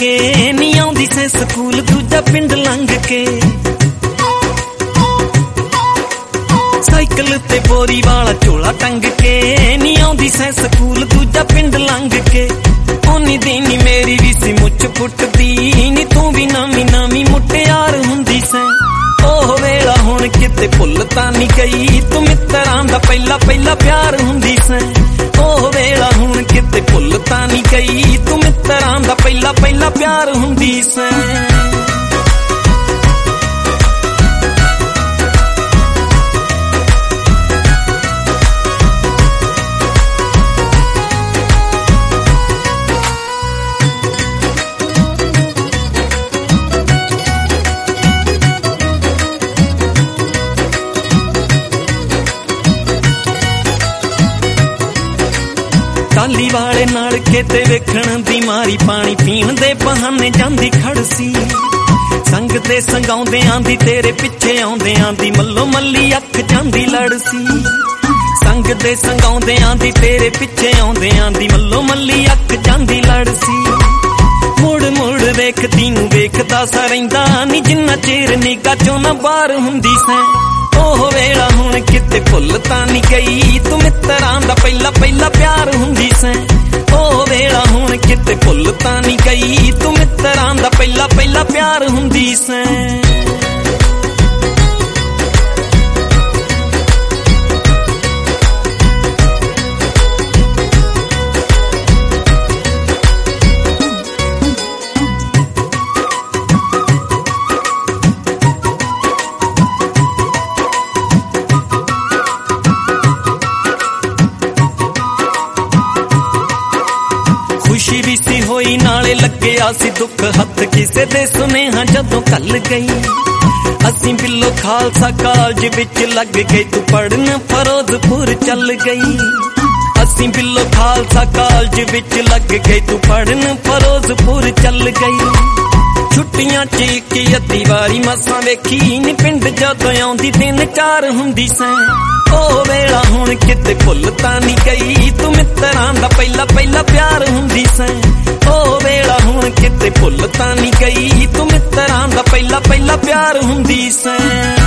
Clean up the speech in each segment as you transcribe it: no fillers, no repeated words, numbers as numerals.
के नी आउंदी सैं स्कूल दूजा पिंड लंघ के। साइकिल ते बोरी वाला झोला टंग के नी आउंदी सैं स्कूल दूजा पिंड लंघ के। ओनी देनी मेरी भी सी मुछ फुटदी नी तू भी नामी नामी मुटियार हुंदी सैं। ओह वेला हुण किते भुल तां नी गई तू मित्रां दा पहला पहला प्यार हुंदी सैं। ओह वेला हुण किते भुल तां नी गई तू मित्रां दा पहला पहला प्यार हुंदी सैं। टाली वाले नाल खेते वेखण दी मारी पानी पीण दे बहाने जांदी खड़सी। संग ते संगाउंदे आंदी तेरे पिछे आउंदे आंदी मल्लो मल्ली अख जांदी लड़सी। संग ते संगाउंदे आंदी तेरे पिछे आउंदे आंदी मल्लो मल्ली अख जांदी लड़सी। मुड़ मुड़ वेखदी नूं वेखदा सा रहिंदा नी जिन्ना चेर निगाह चों ना बाहर हुंदी सैं। ओह वेला हुण किते भुल तां नी गई तू मित्रां दा पहला पहला प्यार हुंदी सैं। ओह वेला हुण किते भुल तां नी गई तू मित्रां दा पहला पहला प्यार हुंदी सैं। खुशी भी सी होई नाले लगे आसी दुख हथ किसे दे सुनेहा जदों कल गई। असीं बिल्लो खालसा कालज विच लग गई तू पढ़न फरोजपुर चल गई। असीं बिल्लो खालसा कालज विच लग गई तू पढ़न फरोजपुर चल गई। छुट्टियां च इक अद्धी वारी मसां वेखी नी पिंड जदों आउंदी 3-4 हुंदी सैं। ओह वेला हुण किते भुल तां नी गई तू मित्रां दा पहला पहला प्यार हुंदी सैं। ओह वेला हुण किते भुल तां नी गई तू मित्रां दा पहला पहला प्यार हुंदी सैं।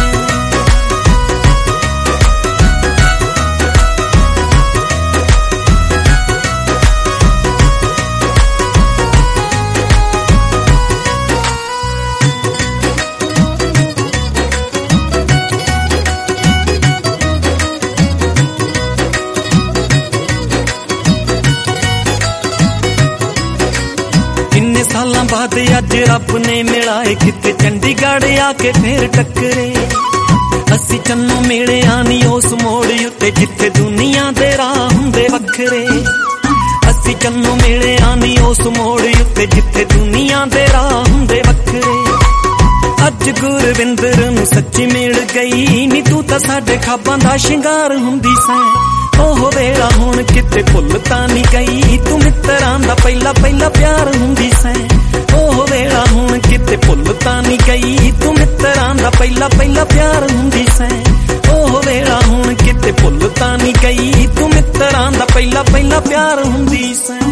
किन्ने सालां बाद अज रब ने मिलाए किते चंडीगढ़ आके फिर टकरे। असी चन्नों मिले आनी उस मोड़ उत्ते जिथे दुनिया दे राह हुंदे वखरे। असी चन्नों मिले आनी उस मोड़ उत्ते जिथे दुनिया दे राह हुंदे वखरे। अज गुरविंदर नूं सच्ची मिल गई नी तू तां साडे खाबां दा शिंगार हुंदी सैं। ओह वेला हुण किते भुल तां नी गई तू मित्रां दा पहला पहला प्यार हुंदी सैं। ओह वेला हुण किते भुल तां नी गई तू मित्रां दा पहला पहला प्यार हुंदी सैं। ओह वेला हुण किते भुल तां नी गई तू मित्रां दा पहला पहला प्यार हुंदी सैं।